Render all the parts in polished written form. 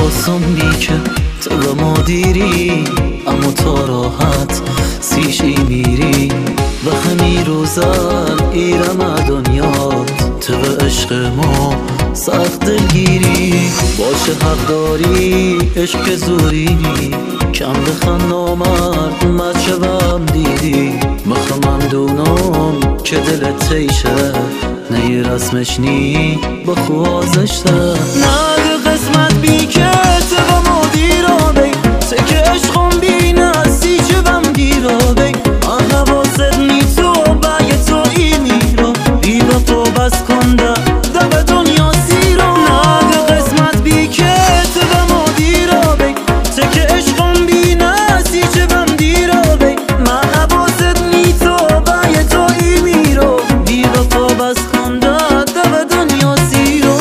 آسان بی که تو ما دیری، اما تا راحت سیشی میری و همی روزن ایرم دنیات تو به عشق ما سخت دلگیری. باشه حق داری عشق زوری کم بخن نامرد مچوم دیدی، مخمم دونم که دلت تیشه نی رسمش نی با خوازشته. نه قسمت بی که تو با مدیرا بی سکه عشقم بی نسی چه بم گیرا بی حواست نی تو بگه تو ای میرا بی وفا بس کنده ده به دنیا سیرا. نه قسمت بی که تو با مدیرا بی سکه عشقم بی نسی چه بم گیرا بی حواست نی تو بگه تو ای میرا بی وفا بس کنده ده به دنیا سیرا.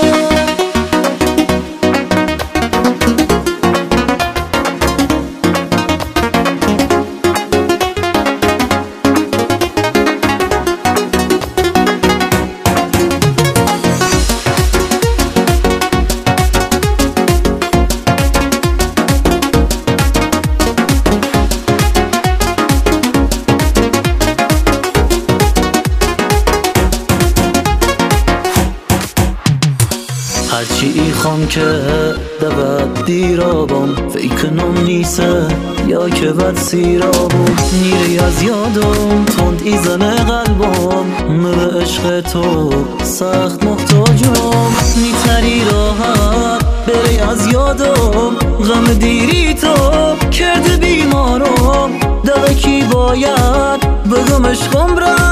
هرچی ایخوام که دود دیرابم فیکنم نیسه یا که بد سیرابم نیری از یادم تند ایزن قلبم به عشق تو سخت محتاجم نیتری راحت بری از یادم غم دیری تو کرده بیمارم دوکی باید بگم عشقم را